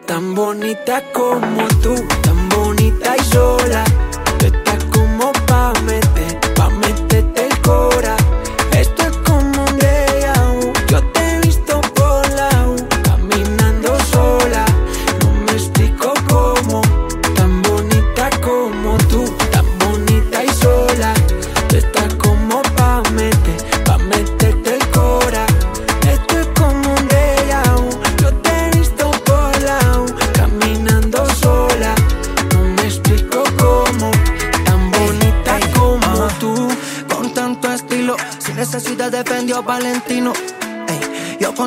Tan bonita como tú, tan bonita y sola. Tú estás como pa' meterte el cora. Esto es como un déjà vu. Yo te he visto por la U, caminando sola. No me explico cómo. Tan bonita como tú, tan bonita y sola. Tú estás como pa' meterte el cora. Esto es como un déjà vu. Yo te he visto por la U, caminando sola. No me explico cómo. Tan bonita como tú, con tanto estilo, sin necesidad de Fendi o Valentino.